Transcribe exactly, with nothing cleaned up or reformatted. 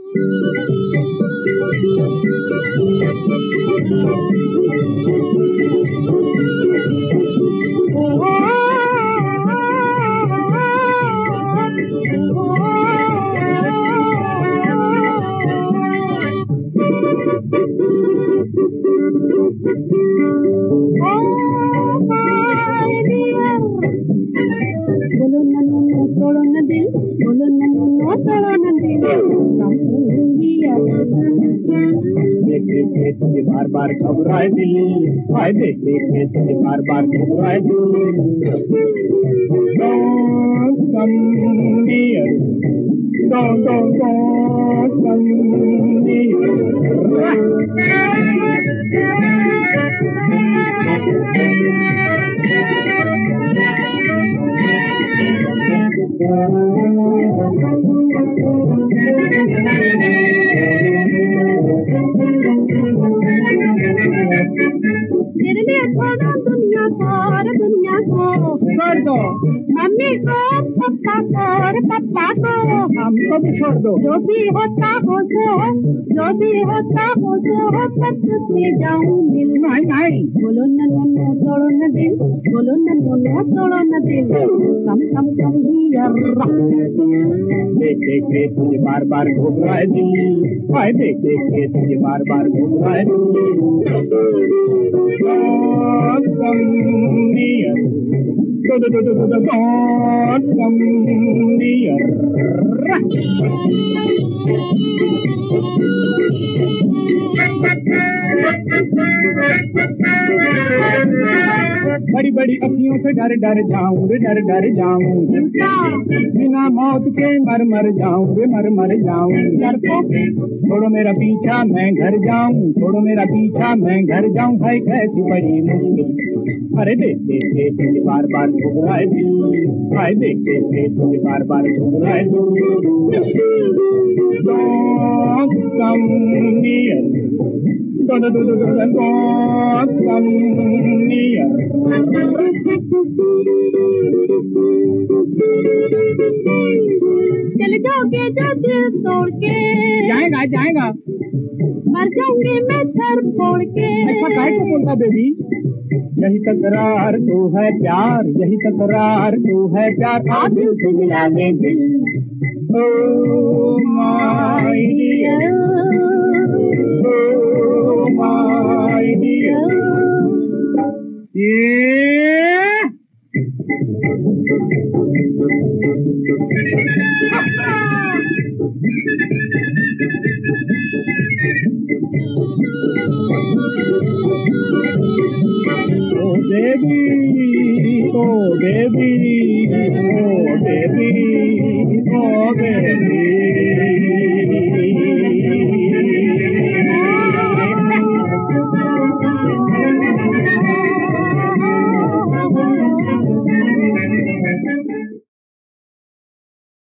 तुझे बार बार घबराए दिल, हाय देख देख के तुझे बार बार घबराए दिल। Don't come near, don't don't don't come near. मेरे लिए छोड़ो दुनिया को और दुनिया को छोड़ दो, मम्मी को पप्पा को और पप्पा को हमको भी छोड़ दो। जो भी होता हो सो, जो भी होता हो सो तब से जाऊं मिल। नहीं नहीं बोलो न नो तोड़ो न दिल, बोलो न नो तोड़ो न दिल। कम कम कम ही देख देख के तुझे बार बार घबराए दिल, हाय देख देख के तुझे बार बार घबराए दिल। Don't come near, do do do do do do, don't come near. बड़ी बड़ी अखियों से डर डर जाऊं रे, डर डर जाऊं, बिना मौत के मर मर जाऊं रे, मर मर जाऊं। छोड़ो मेरा पीछा मैं घर जाऊं, छोड़ो मेरा पीछा मैं घर जाऊं, है कैसी बड़ी मुश्किल। अरे देख देख के तुझे बार बार घबराए दिल, हाय देख देख के तुझे बार बार घबराए दिल। Don't come near, don't do do do don't come near. चले जाओगे जो दिल तोड़ के, जाएगा जाएगा, मर जाऊंगी मैं सर फोड़ के। ऐसा काहे को बोलता बेबी? यही तकरार तो है प्यार, यही तकरार तो है प्यार, आ दिल से मिला ले दिल। Oh my dear, oh my dear, yeah. Oh baby, oh baby, oh baby, oh baby.